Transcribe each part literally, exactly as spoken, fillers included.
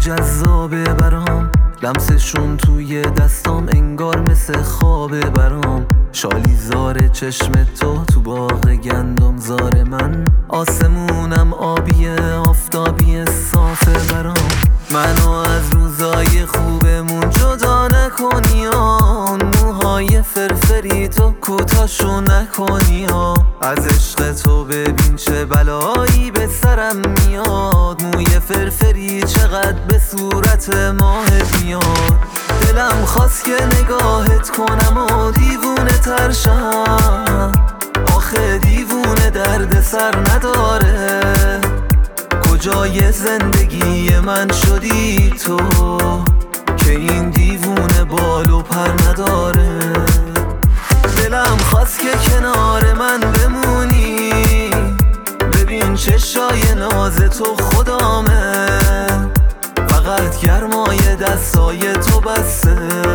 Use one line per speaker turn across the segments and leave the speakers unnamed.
جذابه برام، لمسشون توی دستام انگار مثل خوابه برام. شالیزار چشم تو تو باغ گندم زار من، آسمونم آبیه آفتابی صافه برام. منو از روزای خوبمون جدا نکنی ها، اون موهای فرفری تو کوتاشو نکنی ها. از عشق تو ببین چه بلایی به سرم میاد، موی فرفری چقدر به صورت ماهت میاد. دلم خواست که نگاهت کنم و دیوونه ترشم، آخه دیوونه درد سر نداره. کجای زندگی من شدی تو که این دیوونه بال و پر نداره؟ دلم خواست که کنار من بمونی، ببین چشای ناز تو خدامه، فقط گرمای دستای تو بسته،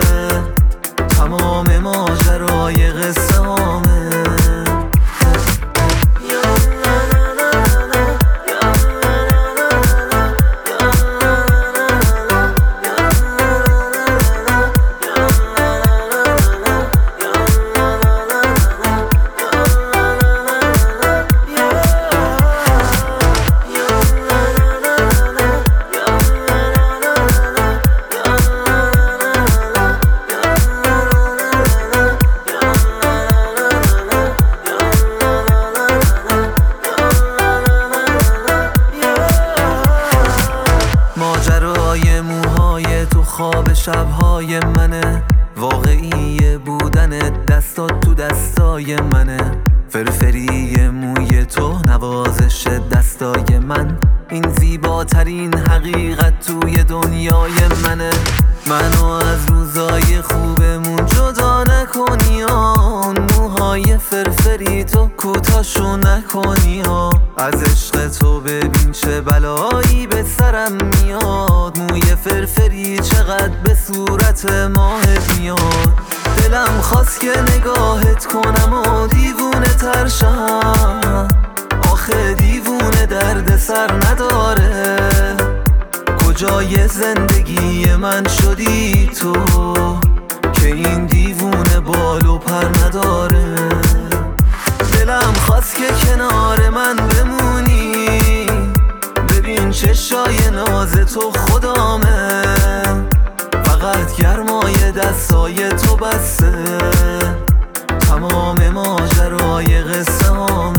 تمام ماجرای قصه هامه. ماجرای موهای تو خواب شبهای منه، واقعی بودن دستات تو دستای منه. فرفری موی تو نوازش دستای من، این زیباترین حقیقت توی دنیای منه. منو از روزای خوبمون جدا نکنی ها، اون موهای فرفری تو کوتاشو نکنی ها. از عشق تو ببین چه بلایی به سرم میاد، موی فرفری چقدر به صورت ماهت میاد. دلم خواست که نگاهت کنم و دیوونه ترشم، آخه دیوونه درد سر نداره. کجای زندگی من شدی تو که این دیوونه بال و پر نداره؟ دلم خواست که کنار من بمونی، ببین چشای ناز تو خدامه، فقط گرمای دستای تو بسته، تمام ماجرای قصه هامه.